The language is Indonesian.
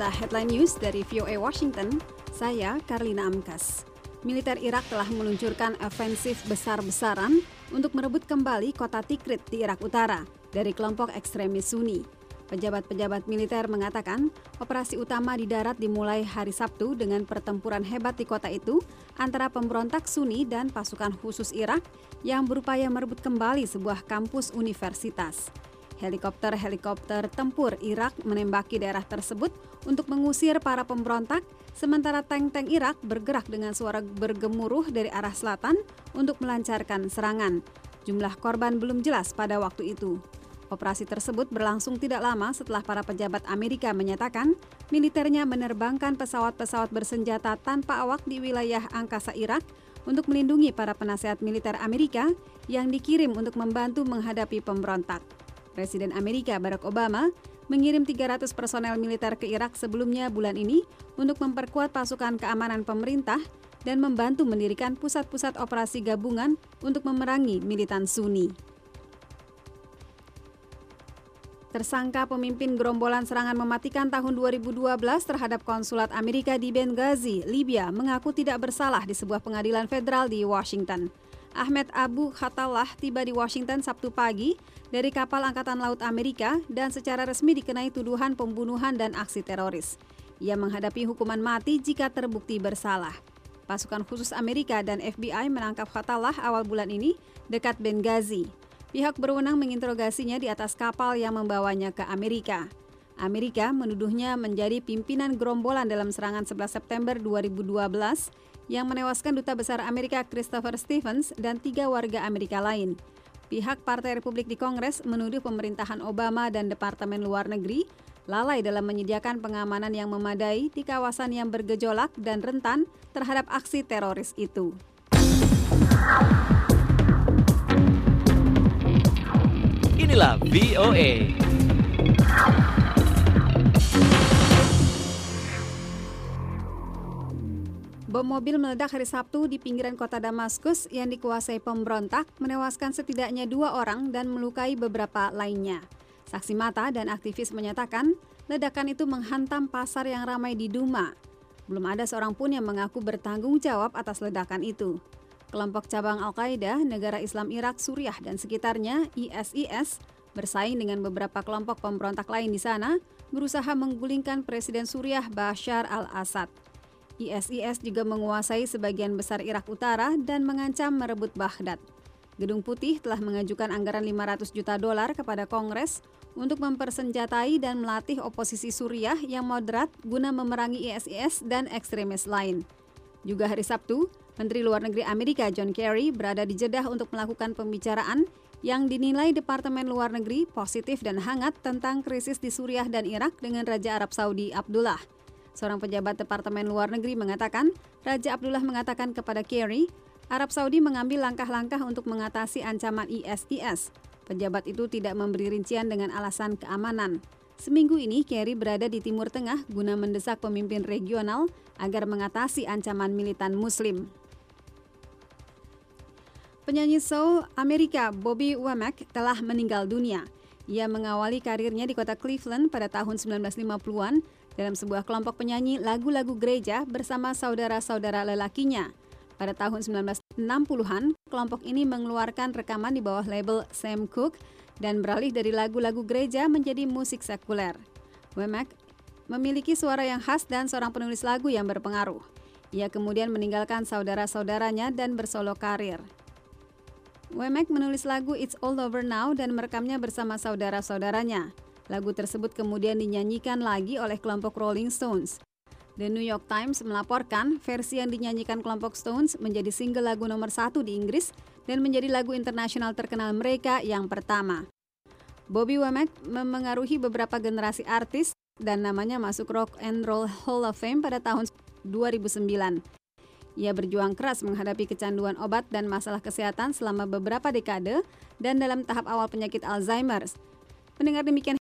Inilah headline news dari VOA Washington, saya Karlina Amkas. Militer Irak telah meluncurkan ofensif besar-besaran untuk merebut kembali kota Tikrit di Irak Utara dari kelompok ekstremis Sunni. Pejabat-pejabat militer mengatakan operasi utama di darat dimulai hari Sabtu dengan pertempuran hebat di kota itu antara pemberontak Sunni dan pasukan khusus Irak yang berupaya merebut kembali sebuah kampus universitas. Helikopter tempur Irak menembaki daerah tersebut untuk mengusir para pemberontak, sementara tank-tank Irak bergerak dengan suara bergemuruh dari arah selatan untuk melancarkan serangan. Jumlah korban belum jelas pada waktu itu. Operasi tersebut berlangsung tidak lama setelah para pejabat Amerika menyatakan militernya menerbangkan pesawat-pesawat bersenjata tanpa awak di wilayah angkasa Irak untuk melindungi para penasehat militer Amerika yang dikirim untuk membantu menghadapi pemberontak. Presiden Amerika Barack Obama mengirim 300 personel militer ke Irak sebelumnya bulan ini untuk memperkuat pasukan keamanan pemerintah dan membantu mendirikan pusat-pusat operasi gabungan untuk memerangi militan Sunni. Tersangka pemimpin gerombolan serangan mematikan tahun 2012 terhadap konsulat Amerika di Benghazi, Libya, mengaku tidak bersalah di sebuah pengadilan federal di Washington. Ahmed Abu Khatallah tiba di Washington Sabtu pagi dari kapal Angkatan Laut Amerika dan secara resmi dikenai tuduhan pembunuhan dan aksi teroris. Ia menghadapi hukuman mati jika terbukti bersalah. Pasukan khusus Amerika dan FBI menangkap Khatallah awal bulan ini dekat Benghazi. Pihak berwenang menginterogasinya di atas kapal yang membawanya ke Amerika. Amerika menuduhnya menjadi pimpinan gerombolan dalam serangan 11 September 2012 yang menewaskan Duta Besar Amerika Christopher Stevens dan 3 warga Amerika lain. Pihak Partai Republik di Kongres menuduh pemerintahan Obama dan Departemen Luar Negeri lalai dalam menyediakan pengamanan yang memadai di kawasan yang bergejolak dan rentan terhadap aksi teroris itu. Inilah VOA. Bom mobil meledak hari Sabtu di pinggiran kota Damaskus yang dikuasai pemberontak menewaskan setidaknya 2 orang dan melukai beberapa lainnya. Saksi mata dan aktivis menyatakan ledakan itu menghantam pasar yang ramai di Duma. Belum ada seorang pun yang mengaku bertanggung jawab atas ledakan itu. Kelompok cabang Al-Qaeda, Negara Islam Irak, Suriah dan sekitarnya, ISIS, bersaing dengan beberapa kelompok pemberontak lain di sana, berusaha menggulingkan Presiden Suriah Bashar al-Assad. ISIS juga menguasai sebagian besar Irak Utara dan mengancam merebut Baghdad. Gedung Putih telah mengajukan anggaran $500 juta kepada Kongres untuk mempersenjatai dan melatih oposisi Suriah yang moderat guna memerangi ISIS dan ekstremis lain. Juga hari Sabtu, Menteri Luar Negeri Amerika John Kerry berada di Jeddah untuk melakukan pembicaraan yang dinilai Departemen Luar Negeri positif dan hangat tentang krisis di Suriah dan Irak dengan Raja Arab Saudi Abdullah. Seorang pejabat Departemen Luar Negeri mengatakan, Raja Abdullah mengatakan kepada Kerry, Arab Saudi mengambil langkah-langkah untuk mengatasi ancaman ISIS. Pejabat itu tidak memberi rincian dengan alasan keamanan. Seminggu ini, Kerry berada di Timur Tengah guna mendesak pemimpin regional agar mengatasi ancaman militan Muslim. Penyanyi soul Amerika Bobby Womack telah meninggal dunia. Ia mengawali karirnya di kota Cleveland pada tahun 1950-an dalam sebuah kelompok penyanyi lagu-lagu gereja bersama saudara-saudara lelakinya. Pada tahun 1960-an, kelompok ini mengeluarkan rekaman di bawah label Sam Cooke dan beralih dari lagu-lagu gereja menjadi musik sekuler. Womack memiliki suara yang khas dan seorang penulis lagu yang berpengaruh. Ia kemudian meninggalkan saudara-saudaranya dan bersolo karir. Womack menulis lagu It's All Over Now dan merekamnya bersama saudara-saudaranya. Lagu tersebut kemudian dinyanyikan lagi oleh kelompok Rolling Stones. The New York Times melaporkan versi yang dinyanyikan kelompok Stones menjadi single lagu nomor 1 di Inggris dan menjadi lagu internasional terkenal mereka yang pertama. Bobby Womack memengaruhi beberapa generasi artis dan namanya masuk Rock and Roll Hall of Fame pada tahun 2009. Ia berjuang keras menghadapi kecanduan obat dan masalah kesehatan selama beberapa dekade dan dalam tahap awal penyakit Alzheimer. Pendengar, demikian